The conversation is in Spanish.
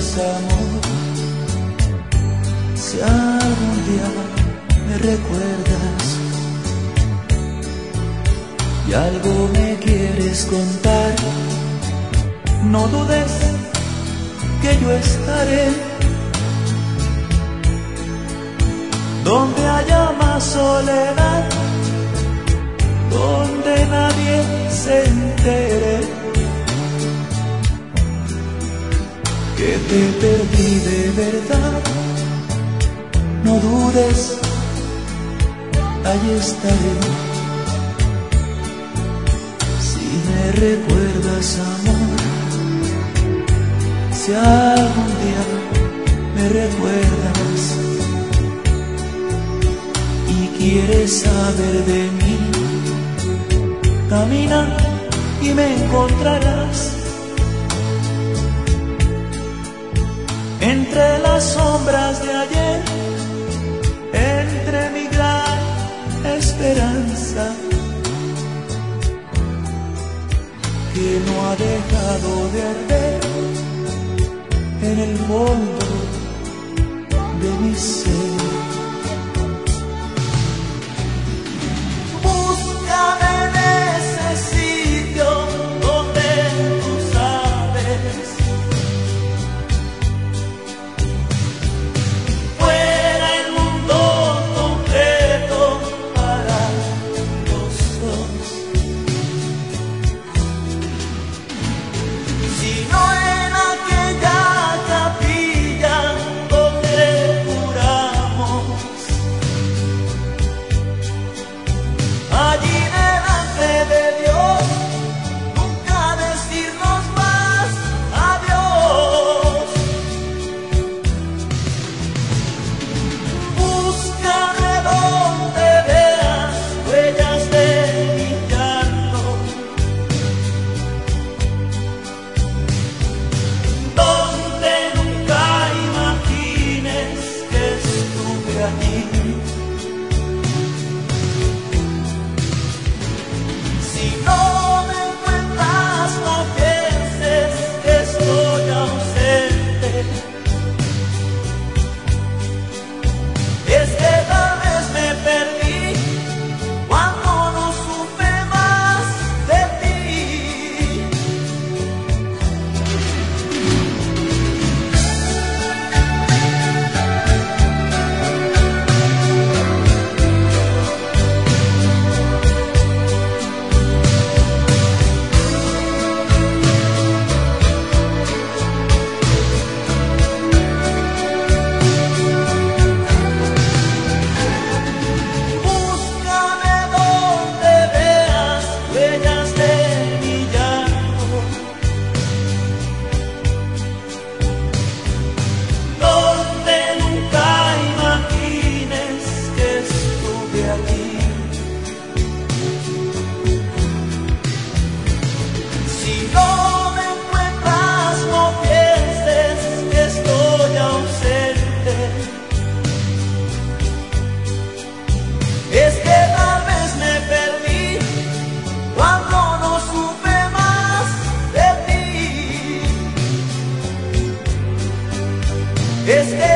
recuerdas, amor, si algún día me recuerdas y algo me quieres contar, no dudes que yo estaré donde haya más soledad, donde nadie se entere que te perdí de verdad. No dudes, ahí estaré. Si me recuerdas, amor, si algún día me recuerdas y quieres saber de mí, camina y me encontrarás entre las sombras de ayer, entre mi gran esperanza que no ha dejado de arder en el fondo de mi ser. Búscame en ese sitio donde tú sabes, fuera el mundo completo para los dos. Si no en aquella capilla donde juramos, allí delante de Dios, nunca decirnos más adiós. Búscame donde veas huellas de mi llanto, donde nunca imagines que estuve allí. Si no me encuentras, no pienses que estoy ausente. Es que tal vez me perdí cuando no supe más de ti. Búscame donde veas huellas de mi llanto, donde nunca imagines que estuve aquí. Si no me encuentras, no pienses que estoy ausente. Es que tal vez me perdí cuando no supe más de ti. Es que